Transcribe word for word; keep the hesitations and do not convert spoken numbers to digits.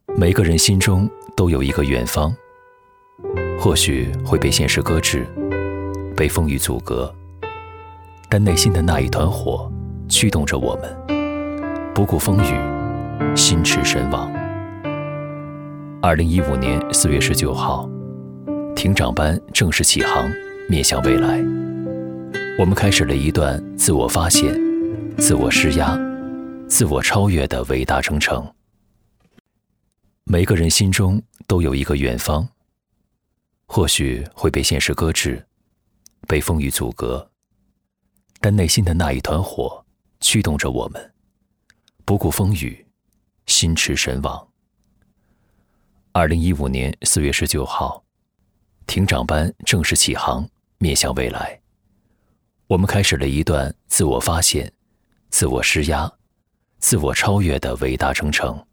每个人心中都有一个远方，或许会被现实搁置，被风雨阻隔，但内心的那一团火驱动着我们，不顾风雨，心驰神往。二零一五年四月十九号，庭长班正式起航，面向未来。我们开始了一段自我发现、自我施压、自我超越的伟大征程。每个人心中都有一个远方，或许会被现实搁置，被风雨阻隔，但内心的那一团火驱动着我们，不顾风雨，心驰神往。二零一五年四月十九号，庭长班正式起航，面向未来。我们开始了一段自我发现、自我施压、自我超越的伟大征程。